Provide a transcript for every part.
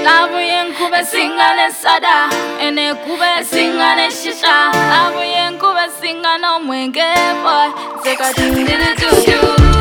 Labu yenkube singa ne sada, ene kube singa ne shisha. Labu yenkube singa no mwenge boy. Zeka tindele juju,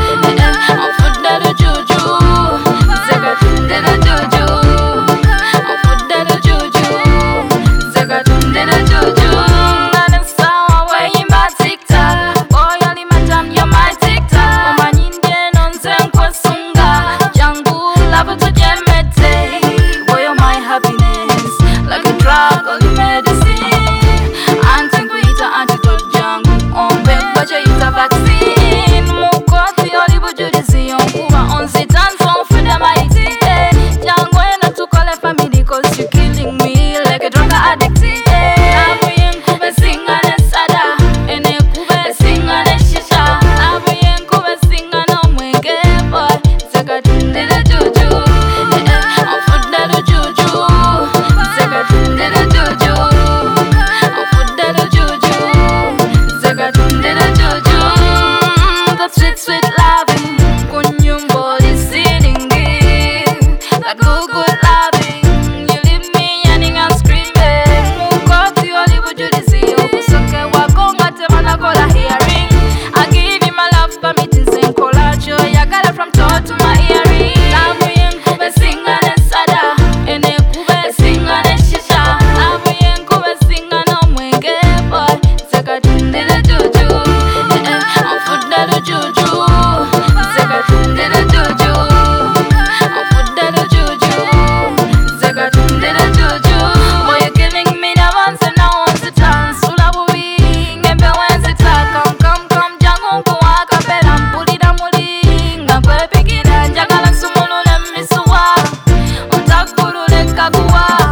ofuda do juju. Zeka tindele juju, ofuda do juju. Zeka tindele juju. Nane sawa we imba TikTok. Boy ali matam yo my TikTok. Oma nyinde nonze nkwe sunga. Jangu labu to jemete. Boy you're my happiness, like a drug or the medicine. Anti-quita, antidote jungle. On bed, but you eat a vaccine. Mukoti olibu judisi on kuba on sitan so for the mighty. Jango ena to call a family cause you're killing me like a drug addict. Abu yenkube singa ne sada, ene kube singa ne shisha. Abu yenkube singa no mwenge boy. Zeka tindele juju, ofuda do juju. Zeka tindele juju, ofuda do juju. Zeka tindele juju. That sweet, sweet loving, kunyumbo listening, that good, good loving. You leave me yearning and screaming. Mukoti olibu judisi, okusoke wakonga temana kola hearing. I give you my love, permitting sing collajo. Yagala from toe to my earring. Labu yenkube singa ne sada, ene kube singa ne shisha. Labu yenkube singa no mwenge boy. Zeka tindele juju, ofuda do juju. Zeka tindele juju, ofuda do juju. Zeka tindele juju. Boy you're killing me now once and now once a chance. Ulabu ngembe wenzi ta come jangu kuwa kapela mpulira muli ngakwe pikira njagala sumulule misuwa ontakulule kakuwa.